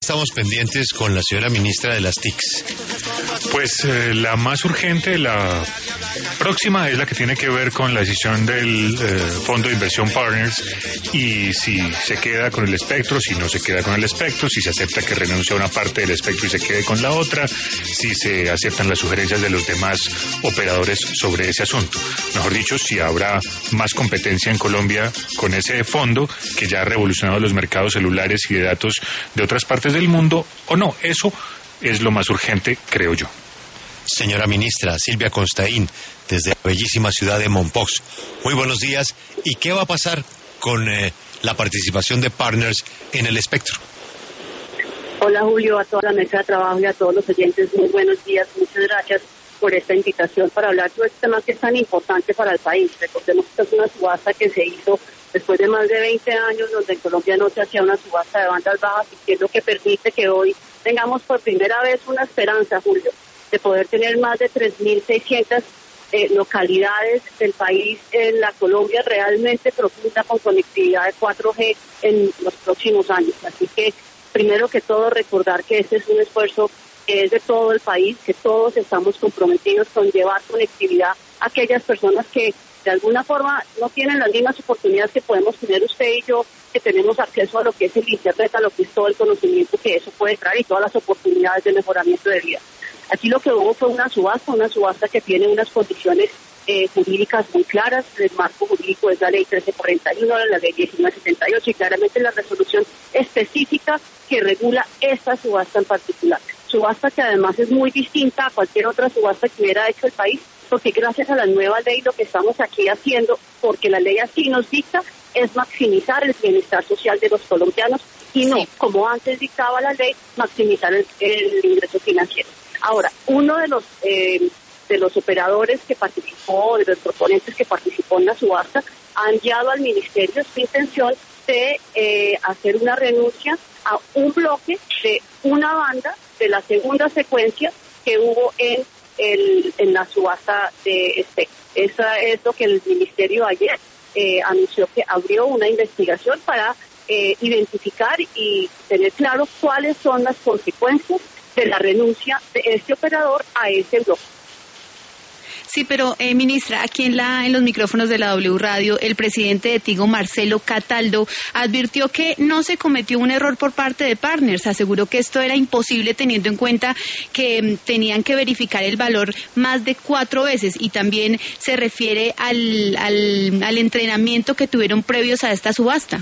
Estamos pendientes con la señora ministra de las TICs. Pues la más urgente, la próxima, es la que tiene que ver con la decisión del Fondo de Inversión Partners y si se queda con el espectro, si no se queda con el espectro, si se acepta que renuncie a una parte del espectro y se quede con la otra, si se aceptan las sugerencias de los demás operadores sobre ese asunto. Mejor dicho, si habrá más competencia en Colombia con ese fondo que ya ha revolucionado los mercados celulares y de datos de otras partes del mundo o no. Eso es lo más urgente, creo yo. Señora ministra, Silvia Constaín, desde la bellísima ciudad de Mompox. Muy buenos días. ¿Y qué va a pasar con la participación de Partners en el espectro? Hola Julio, a toda la mesa de trabajo y a todos los oyentes, muy buenos días. Muchas gracias por esta invitación para hablar de este tema que es tan importante para el país. Recordemos que esta es una subasta que se hizo después de más de 20 años, donde en Colombia no se hacía una subasta de bandas bajas, y que es lo que permite que hoy tengamos por primera vez una esperanza, Julio, de poder tener más de 3.600 localidades del país en la Colombia realmente profunda con conectividad de 4G en los próximos años. Así que, primero que todo, recordar que este es un esfuerzo que es de todo el país, que todos estamos comprometidos con llevar conectividad a aquellas personas que de alguna forma no tienen las mismas oportunidades que podemos tener usted y yo, que tenemos acceso a lo que es el Internet, a lo que es todo el conocimiento que eso puede traer y todas las oportunidades de mejoramiento de vida. Aquí lo que hubo fue una subasta que tiene unas condiciones jurídicas muy claras. El marco jurídico es la ley 1341, la ley 1978 y claramente la resolución específica que regula esta subasta en particular. Subasta que además es muy distinta a cualquier otra subasta que hubiera hecho el país, porque gracias a la nueva ley lo que estamos aquí haciendo, porque la ley así nos dicta, es maximizar el bienestar social de los colombianos y no, como antes dictaba la ley, maximizar el ingreso financiero. Ahora, uno de los operadores que participó, de los proponentes que participó en la subasta, ha enviado al ministerio su intención de hacer una renuncia a un bloque de una banda de la segunda secuencia que hubo en la subasta de espectro. Esa es lo que el ministerio ayer anunció, que abrió una investigación para identificar y tener claro cuáles son las consecuencias de la renuncia de este operador a ese bloque. Sí, pero ministra, aquí en los micrófonos de la W Radio, el presidente de Tigo, Marcelo Cataldo, advirtió que no se cometió un error por parte de Partners. Aseguró que esto era imposible teniendo en cuenta que tenían que verificar el valor más de 4 veces y también se refiere al entrenamiento que tuvieron previos a esta subasta.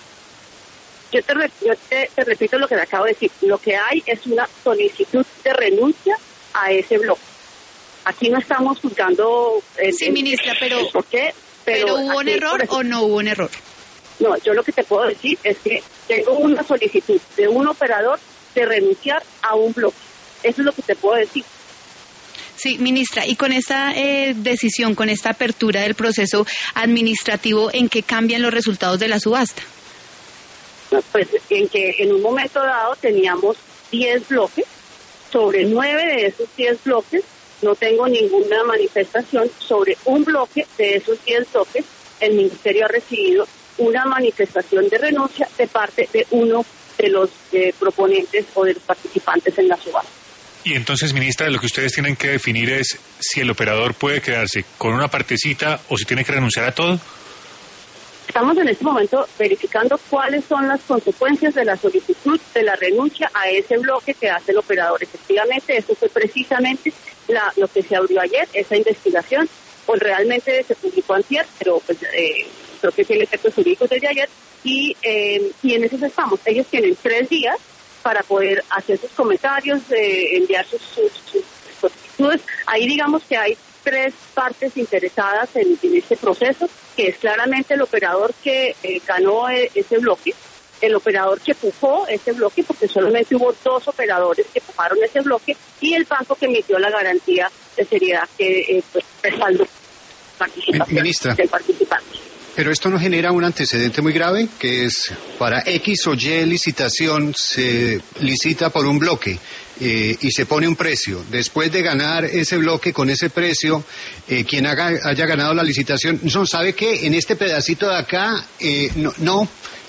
Yo te repito lo que le acabo de decir. Lo que hay es una solicitud de renuncia a ese bloque. Aquí no estamos juzgando sí, ministra, por qué. ¿Pero hubo un error o no hubo un error? No, yo lo que te puedo decir es que tengo una solicitud de un operador de renunciar a un bloque. Eso es lo que te puedo decir. Sí, ministra, y con esta decisión, con esta apertura del proceso administrativo, ¿en qué cambian los resultados de la subasta? Pues en que en un momento dado teníamos 10 bloques, sobre 9 de esos 10 bloques no tengo ninguna manifestación, sobre un bloque de esos 10 bloques el ministerio ha recibido una manifestación de renuncia de parte de uno de los proponentes o de los participantes en la subasta. Y entonces, ministra, lo que ustedes tienen que definir es si el operador puede quedarse con una partecita o si tiene que renunciar a todo. Estamos en este momento verificando cuáles son las consecuencias de la solicitud de la renuncia a ese bloque que hace el operador. Efectivamente, eso fue precisamente lo que se abrió ayer, esa investigación, pues realmente se publicó antier, pero pues, creo que tiene efectos jurídicos desde ayer, y en eso estamos. Ellos tienen 3 días para poder hacer sus comentarios, enviar sus solicitudes. Ahí digamos que hay 3 partes interesadas en este proceso, que es claramente el operador que ganó ese bloque, el operador que pujó ese bloque, porque solamente hubo 2 operadores que pujaron ese bloque, y el banco que emitió la garantía de seriedad que respaldó la participación del participante. Pero esto no genera un antecedente muy grave, que es para X o Y licitación se licita por un bloque y se pone un precio. Después de ganar ese bloque con ese precio, quien haya ganado la licitación, ¿sabe qué? En este pedacito de acá,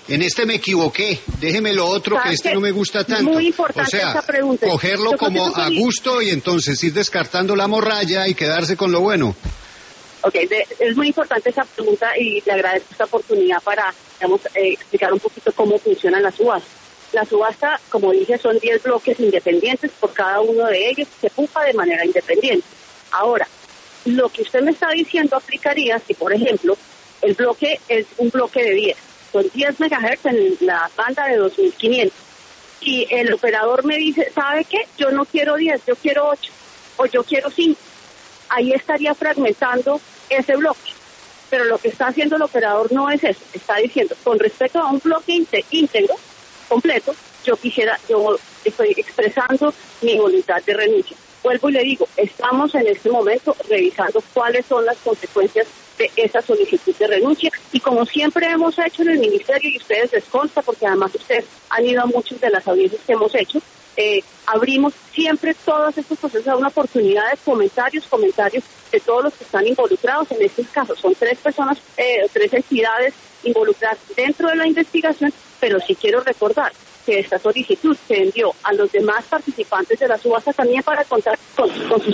en este me equivoqué, déjeme lo otro que este no me gusta tanto. Muy importante esa pregunta. Cogerlo como a gusto y entonces ir descartando la morralla y quedarse con lo bueno. Ok, es muy importante esa pregunta y le agradezco esta oportunidad para, explicar un poquito cómo funcionan las subastas. La subasta, como dije, son 10 bloques independientes, por cada uno de ellos se puja de manera independiente. Ahora, lo que usted me está diciendo aplicaría si, por ejemplo, el bloque es un bloque de 10, son 10 megahertz en la banda de 2500, y el operador me dice, ¿sabe qué? Yo no quiero 10, yo quiero 8, o yo quiero 5. Ahí estaría fragmentando ese bloque. Pero lo que está haciendo el operador no es eso, está diciendo, con respecto a un bloque íntegro, completo, yo estoy expresando mi voluntad de renuncia. Vuelvo y le digo, estamos en este momento revisando cuáles son las consecuencias de esa solicitud de renuncia y como siempre hemos hecho en el ministerio y ustedes les consta porque además ustedes han ido a muchas de las audiencias que hemos hecho, abrimos siempre todos estos procesos a una oportunidad de comentarios de todos los que están involucrados. En este caso son 3 personas, 3 entidades involucradas dentro de la investigación, pero sí quiero recordar que esta solicitud se envió a los demás participantes de la subasta también para contar con sus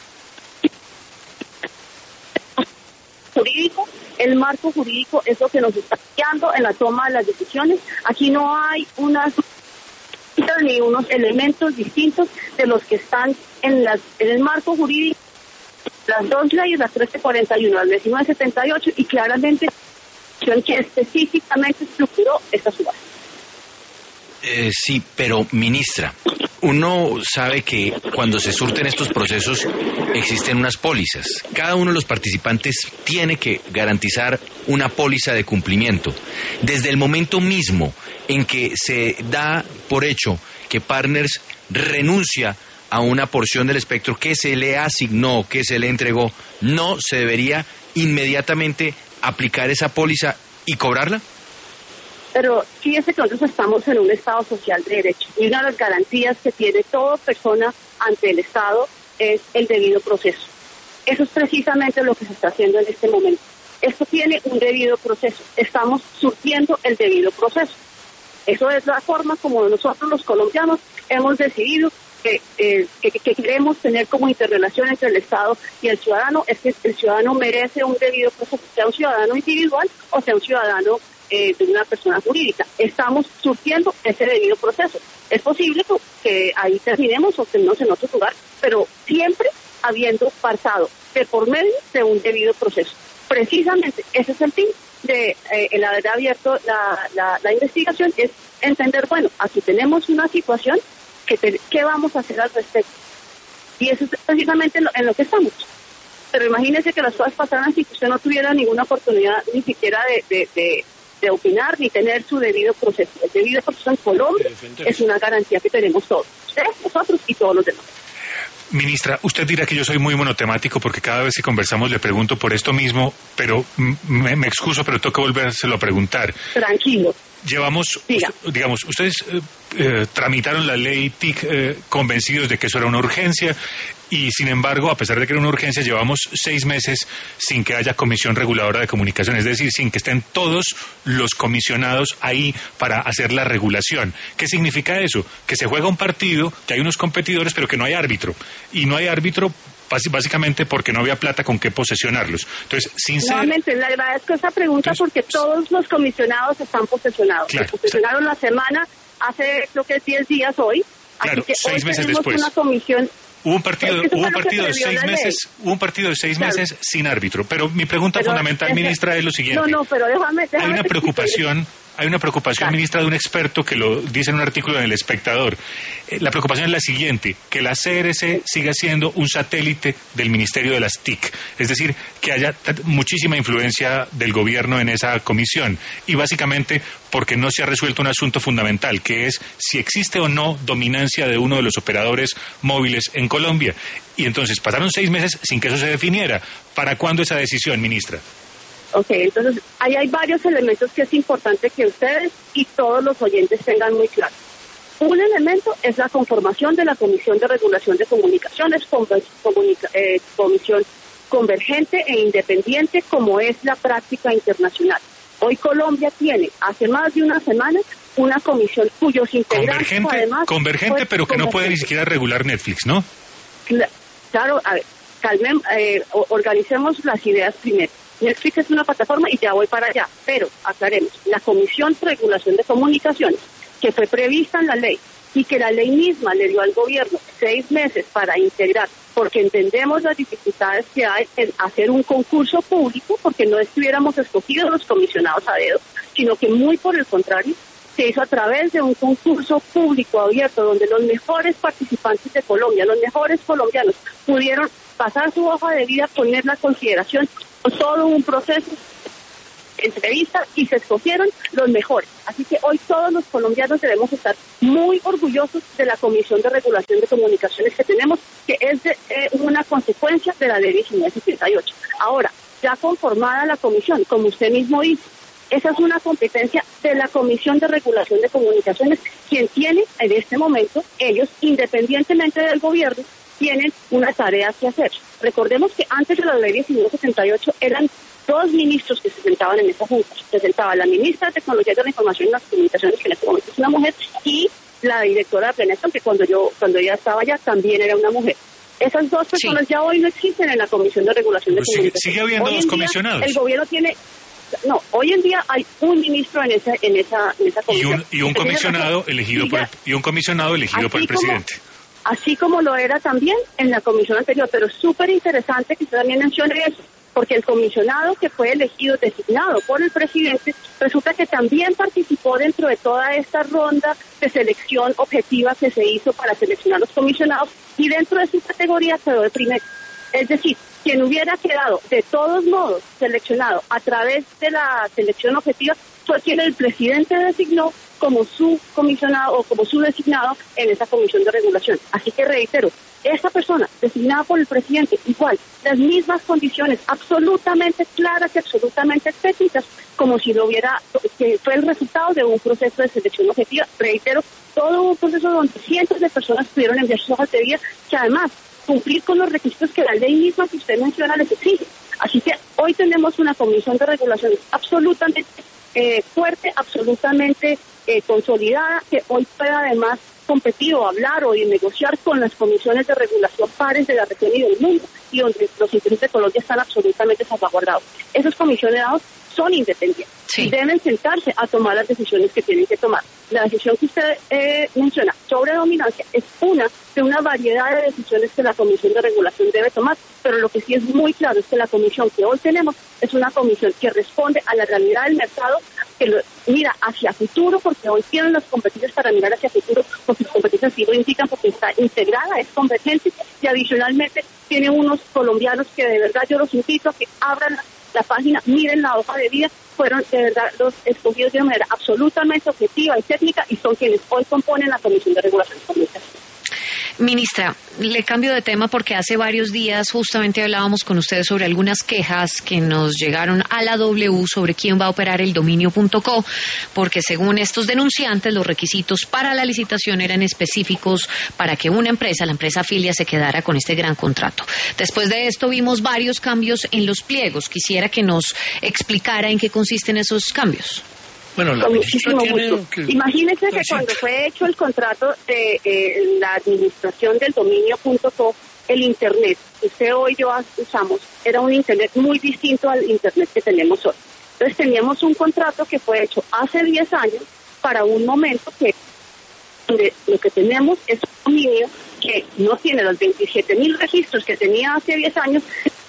jurídico. El marco jurídico es lo que nos está guiando en la toma de las decisiones. Aquí no hay ni unos elementos distintos de los que están en el marco jurídico, las 2 leyes, la 1341, la 1978 y claramente que específicamente estructuró esta subasta. Sí, pero ministra, uno sabe que cuando se surten estos procesos existen unas pólizas. Cada uno de los participantes tiene que garantizar una póliza de cumplimiento. Desde el momento mismo en que se da por hecho que Partners renuncia a una porción del espectro que se le asignó, que se le entregó, ¿no se debería inmediatamente aplicar esa póliza y cobrarla? Pero fíjese que nosotros estamos en un Estado social de derecho y una de las garantías que tiene toda persona ante el Estado es el debido proceso. Eso es precisamente lo que se está haciendo en este momento. Esto tiene un debido proceso. Estamos surtiendo el debido proceso. Eso es la forma como nosotros los colombianos hemos decidido que queremos tener como interrelación entre el Estado y el ciudadano. Es que el ciudadano merece un debido proceso, sea un ciudadano individual o sea un ciudadano de una persona jurídica. Estamos surtiendo ese debido proceso. Es posible que ahí terminemos o terminemos en otro lugar, pero siempre habiendo pasado de por medio de un debido proceso. Precisamente ese es el fin de el haber abierto la investigación, es entender, bueno, aquí tenemos una situación, ¿qué vamos a hacer al respecto? Y eso es precisamente en lo que estamos. Pero imagínese que las cosas pasaran si usted no tuviera ninguna oportunidad ni siquiera de opinar ni tener su debido proceso. El debido proceso en Colombia es una garantía que tenemos todos, ustedes, nosotros y todos los demás. Ministra, usted dirá que yo soy muy monotemático porque cada vez que conversamos le pregunto por esto mismo, pero me excuso, pero tengo que volvérselo a preguntar. Tranquilo. Llevamos, digamos, ustedes tramitaron la ley TIC convencidos de que eso era una urgencia y sin embargo, a pesar de que era una urgencia, llevamos 6 meses sin que haya comisión reguladora de comunicación, es decir, sin que estén todos los comisionados ahí para hacer la regulación. ¿Qué significa eso? Que se juega un partido, que hay unos competidores, pero que no hay árbitro. Y no hay árbitro básicamente porque no había plata con qué posesionarlos. Entonces, Nuevamente, le agradezco esa pregunta porque todos los comisionados están posesionados. Claro, se posesionaron la semana, hace creo que 10 días hoy. Claro, así que 6 hoy meses tenemos después. una comisión. Hubo un partido de 6 meses, meses sin árbitro. Pero mi pregunta fundamental, ministra, es lo siguiente. No, pero déjame Hay una preocupación, ministra, de un experto que lo dice en un artículo en El Espectador. La preocupación es la siguiente, que la CRC siga siendo un satélite del Ministerio de las TIC. Es decir, que haya muchísima influencia del gobierno en esa comisión. Y básicamente porque no se ha resuelto un asunto fundamental, que es si existe o no dominancia de uno de los operadores móviles en Colombia. Y entonces pasaron 6 meses sin que eso se definiera. ¿Para cuándo esa decisión, ministra? Ok, entonces ahí hay varios elementos que es importante que ustedes y todos los oyentes tengan muy claro. Un elemento es la conformación de la Comisión de Regulación de Comunicaciones, comisión convergente e independiente como es la práctica internacional. Hoy Colombia tiene, hace más de una semana, una comisión cuyos integrantes además... Convergente, pero que no puede ni siquiera regular Netflix, ¿no? Claro, a ver, organicemos las ideas primero. Netflix es una plataforma y ya voy para allá, pero aclaremos, la Comisión de Regulación de Comunicaciones, que fue prevista en la ley y que la ley misma le dio al gobierno 6 meses para integrar, porque entendemos las dificultades que hay en hacer un concurso público, porque no estuviéramos escogidos los comisionados a dedo, sino que muy por el contrario, se hizo a través de un concurso público abierto, donde los mejores participantes de Colombia, los mejores colombianos, pudieron pasar su hoja de vida, ponerla a consideración, todo un proceso de entrevista y se escogieron los mejores. Así que hoy todos los colombianos debemos estar muy orgullosos de la Comisión de Regulación de Comunicaciones que tenemos, que es una consecuencia de la ley 1978. Ahora, ya conformada la comisión, como usted mismo dice, esa es una competencia de la Comisión de Regulación de Comunicaciones, quien tiene en este momento, ellos, independientemente del gobierno, tienen una tarea que hacer. Recordemos que antes de la ley 1978 eran 2 ministros que se sentaban en esa junta. Se sentaba la ministra de Tecnología de la Información y las Comunicaciones, que en este momento es una mujer, y la directora de Planeación, que cuando ella estaba allá también era una mujer. Esas 2 personas ya hoy no existen en la Comisión de Regulación de Comunicaciones. Sigue habiendo 2 comisionados. El gobierno tiene... No, hoy en día hay un ministro en esa comisión. Y un comisionado elegido por el presidente. Así como lo era también en la comisión anterior, pero es súper interesante que usted también mencione eso, porque el comisionado que fue elegido, designado por el presidente, resulta que también participó dentro de toda esta ronda de selección objetiva que se hizo para seleccionar los comisionados, y dentro de su categoría quedó de primero. Es decir, quien hubiera quedado de todos modos seleccionado a través de la selección objetiva fue quien el presidente designó como su comisionado o como su designado en esa comisión de regulación. Así que reitero, esta persona designada por el presidente, igual, las mismas condiciones absolutamente claras y absolutamente técnicas, como si lo hubiera, que fue el resultado de un proceso de selección objetiva. Reitero, todo un proceso donde cientos de personas pudieron enviar sus hojas de vida, que además cumplir con los requisitos que la ley misma que usted menciona les exige. Así que hoy tenemos una comisión de regulación absolutamente fuerte, absolutamente consolidada, que hoy puede además competir o hablar o negociar con las comisiones de regulación pares de la región y del mundo, y donde los intereses de Colombia están absolutamente salvaguardados. Esos comisionados son independientes y deben sentarse a tomar las decisiones que tienen que tomar. La decisión que usted menciona sobre dominancia es una de una variedad de decisiones que la Comisión de Regulación debe tomar, pero lo que sí es muy claro es que la comisión que hoy tenemos es una comisión que responde a la realidad del mercado, que mira hacia futuro, porque hoy tienen las competencias para mirar hacia futuro, porque sus competencias sí lo indican, porque está integrada, es convergente, y adicionalmente tiene unos colombianos que de verdad yo los invito a que abran la página, miren la hoja de vida, fueron de verdad los escogidos de una manera absolutamente objetiva y técnica, y son quienes hoy componen la Comisión de Regulación de Comunicación. Ministra, le cambio de tema porque hace varios días justamente hablábamos con ustedes sobre algunas quejas que nos llegaron a la W sobre quién va a operar el dominio.co, porque según estos denunciantes los requisitos para la licitación eran específicos para que una empresa, la empresa Filia, se quedara con este gran contrato. Después de esto vimos varios cambios en los pliegos. Quisiera que nos explicara en qué consisten esos cambios. Bueno, con muchísimo gusto. Imagínense que cuando fue hecho el contrato de la administración del dominio.co, el Internet que usted hoy y yo usamos era un Internet muy distinto al Internet que tenemos hoy. Entonces teníamos un contrato que fue hecho hace 10 años para un momento que donde lo que tenemos es un dominio que no tiene los 27.000 registros que tenía hace 10 años,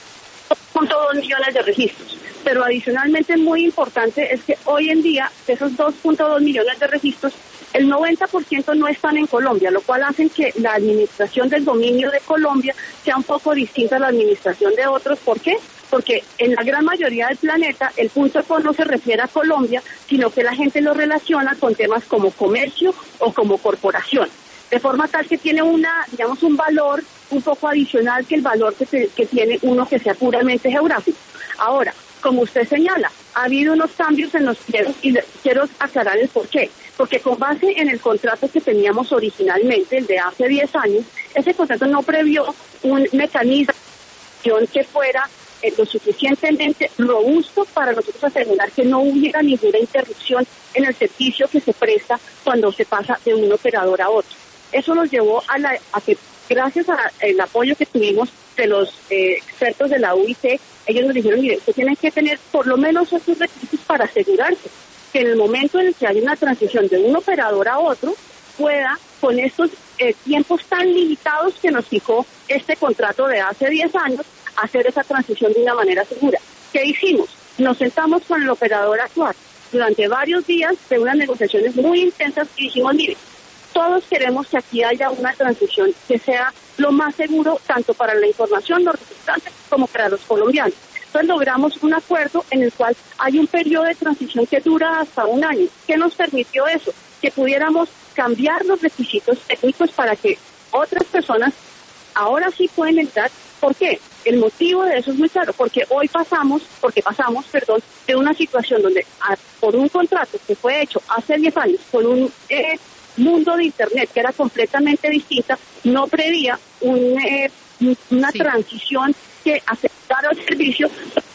2.2 millones de registros. Pero adicionalmente muy importante es que hoy en día, de esos 2.2 millones de registros, el 90% no están en Colombia, lo cual hace que la administración del dominio de Colombia sea un poco distinta a la administración de otros. ¿Por qué? Porque en la gran mayoría del planeta el .co no se refiere a Colombia, sino que la gente lo relaciona con temas como comercio o como corporación. De forma tal que tiene un valor un poco adicional que el valor que tiene uno que sea puramente geográfico. Ahora, como usted señala, ha habido unos cambios en los pliegos y quiero aclarar el por qué. Porque con base en el contrato que teníamos originalmente, el de hace 10 años, ese contrato no previó un mecanismo que fuera lo suficientemente robusto para nosotros asegurar que no hubiera ninguna interrupción en el servicio que se presta cuando se pasa de un operador a otro. Eso nos llevó a que, gracias al apoyo que tuvimos de los expertos de la UIT, ellos nos dijeron, mire, ustedes tienen que tener por lo menos esos requisitos para asegurarse que en el momento en el que hay una transición de un operador a otro, pueda, con estos tiempos tan limitados que nos fijó este contrato de hace 10 años, hacer esa transición de una manera segura. ¿Qué hicimos? Nos sentamos con el operador actual durante varios días de unas negociaciones muy intensas y dijimos, mire, todos queremos que aquí haya una transición que sea lo más seguro tanto para la información, los representantes, como para los colombianos. Entonces logramos un acuerdo en el cual hay un periodo de transición que dura hasta 1 año. ¿Qué nos permitió eso? Que pudiéramos cambiar los requisitos técnicos para que otras personas ahora sí pueden entrar. ¿Por qué? El motivo de eso es muy claro, porque pasamos, de una situación donde por un contrato que fue hecho hace 10 años con un mundo de Internet que era completamente distinta, no prevía una transición que aceptara el servicio.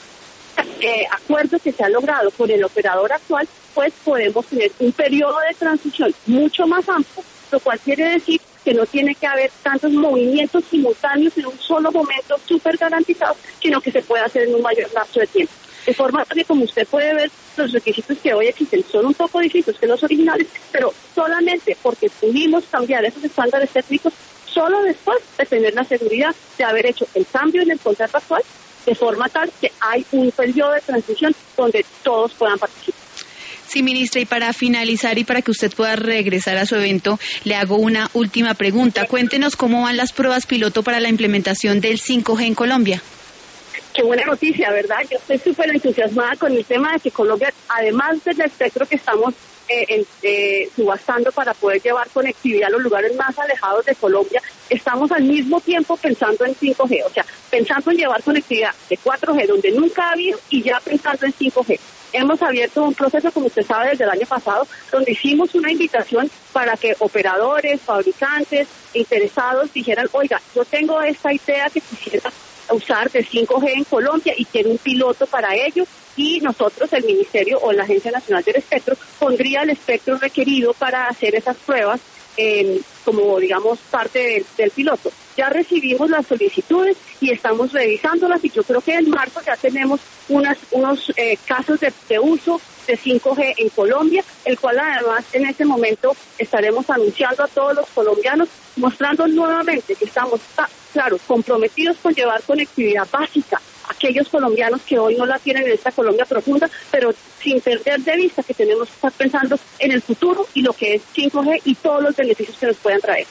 Acuerdo que se ha logrado con el operador actual, pues podemos tener un periodo de transición mucho más amplio, lo cual quiere decir que no tiene que haber tantos movimientos simultáneos en un solo momento súper garantizado, sino que se puede hacer en un mayor lapso de tiempo. De forma que, como usted puede ver, los requisitos que hoy existen son un poco distintos que los originales, pero solamente porque pudimos cambiar esos estándares técnicos solo después de tener la seguridad de haber hecho el cambio en el contrato actual, de forma tal que hay un periodo de transición donde todos puedan participar. Sí, ministra, y para finalizar y para que usted pueda regresar a su evento, le hago una última pregunta. Cuéntenos cómo van las pruebas piloto para la implementación del 5G en Colombia. Qué buena noticia, ¿verdad? Yo estoy súper entusiasmada con el tema de que Colombia, además del espectro que estamos subastando para poder llevar conectividad a los lugares más alejados de Colombia, estamos al mismo tiempo pensando en 5G, o sea, pensando en llevar conectividad de 4G donde nunca ha habido y ya pensando en 5G. Hemos abierto un proceso, como usted sabe, desde el año pasado, donde hicimos una invitación para que operadores, fabricantes, interesados dijeran, oiga, yo tengo esta idea que quisiera usar de 5G en Colombia y quiero un piloto para ello, y nosotros, el Ministerio o la Agencia Nacional del Espectro, pondría el espectro requerido para hacer esas pruebas como, digamos, parte del piloto. Ya recibimos las solicitudes y estamos revisándolas y yo creo que en marzo ya tenemos unos casos de uso de 5G en Colombia, el cual además en este momento estaremos anunciando a todos los colombianos, mostrando nuevamente que estamos, claro, comprometidos con llevar conectividad básica a aquellos colombianos que hoy no la tienen en esta Colombia profunda, pero sin perder de vista que tenemos que estar pensando en el futuro y lo que es 5G y todos los beneficios que nos puedan traer.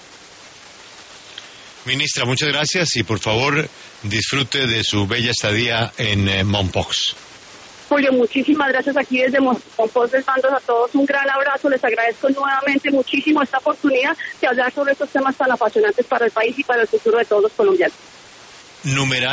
Ministra, muchas gracias y por favor disfrute de su bella estadía en Mompox. Julio, muchísimas gracias aquí desde Mompox. Les mando a todos un gran abrazo. Les agradezco nuevamente muchísimo esta oportunidad de hablar sobre estos temas tan apasionantes para el país y para el futuro de todos los colombianos.